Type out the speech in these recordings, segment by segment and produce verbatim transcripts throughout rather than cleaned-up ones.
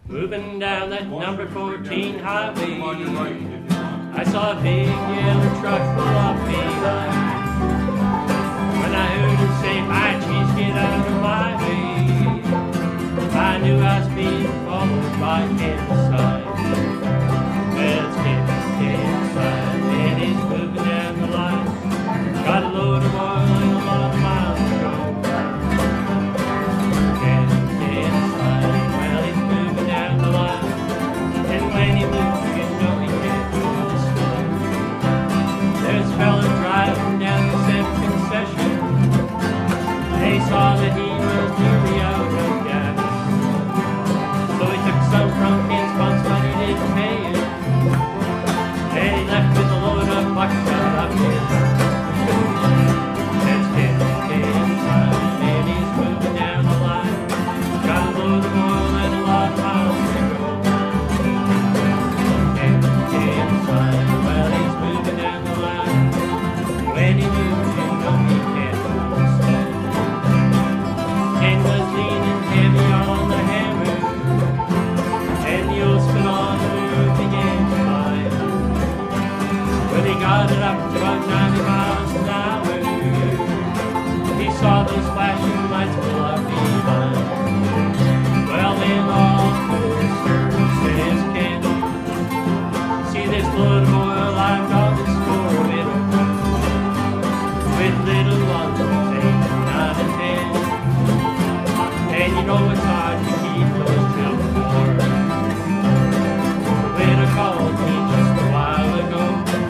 Moving down that number fourteen highway, I saw a big yellow truck pull up behind. When I heard him say, "Hi, cheese, get out of my way," I knew I was being followed by inside. Well, it's getting inside, and he's moving down the line. Got a load of oil and a lot of miles to go. Getting inside, well, he's moving down the line. And when he moves, you know he can't move slow. There's a fella driving down the seventh concession. They saw that he was nearly out of gas. So he took some from his bunks, but he didn't pay it. And he left with a load of buckshot up his ass. That's getting inside, and he's moving down the line. Got a load of oil and a lot of miles to go. Getting inside, well, he's moving down the line. When he moves, you know he can't move slow. Ken was leaning heavy on the hammer, and the old spin on the move began to climb. When he got it up to about ninety miles an hour, he saw those flashing lights pull up behind. Well, then all good, sir, says Ken. See this load of oil I've got this for a little, with little ones eight, nine, and ten. And you know it's hard to keep those children warm. The widow called me just a while ago.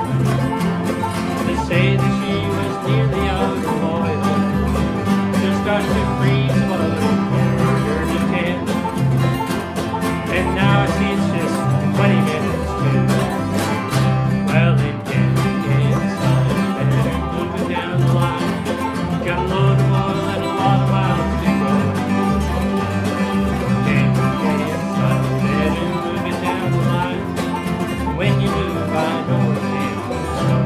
They say that she was nearly out of oil. Just got to freeze water quarter to ten. And now I see it's just twenty minutes to. Well, it can't get inside. Better move it down the line. Got a load of oil and a lot of miles to go. Can't get inside. Better move it down the line. When you move, I know it's in slow.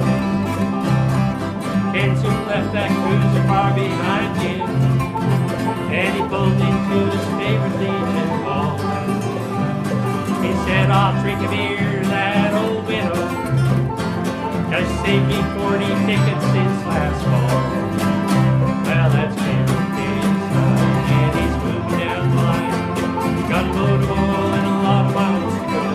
Ken soon left that cruiser far behind him, and he pulled into his favorite Legion Hall. He said, "I'll drink a beer, that old widow just saved me forty tickets since last fall." Well, that's Ken inside, and he's moving down the line. Got a load of oil and a lot of miles to go.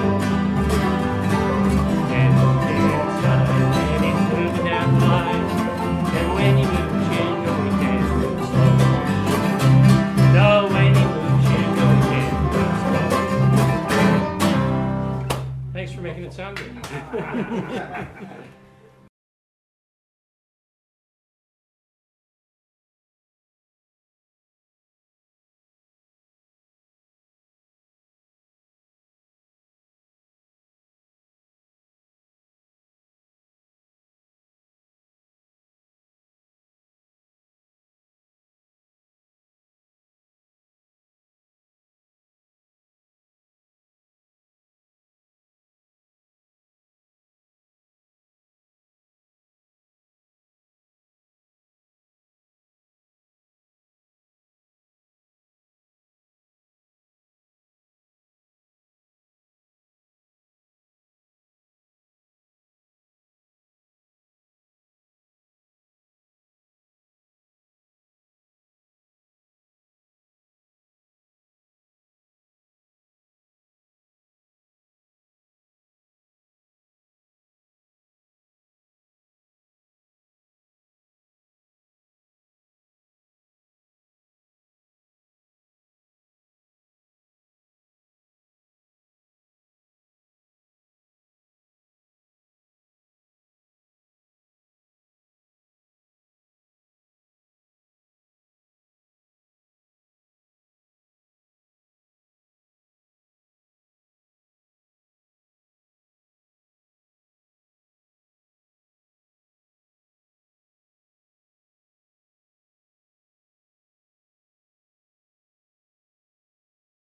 And inside, and he's moving down the line. And when he moves, you know he can't move slow. No, when he moves, you know he can't move slow. Thanks for making it sound good.